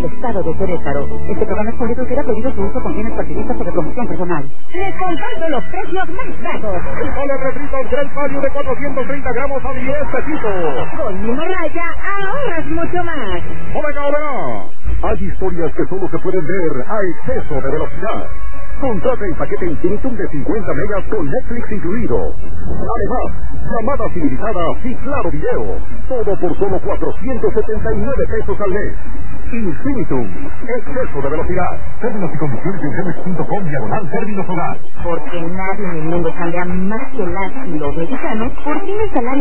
estado de Querétaro. Este programa es público y queda prohibido su uso con fines partidistas o de promoción personal. Les comparto los precios más bajos. Frijoles refritos Great Value de 430 gramos a 10 pesitos. Con Himorraya ahorras mucho más. ¡Hola! Hay historias que solo se pueden ver a exceso de velocidad. Contrata el paquete Infinitum de 50 megas con Netflix incluido. Además, llamadas ilimitadas y claro video. Todo por solo 479 pesos al mes. Infinitum, exceso de velocidad. Términos y condiciones en Cemex.com/términos hogar. Porque nadie en el mundo cambia más que el ácido mexicano por fin el salario.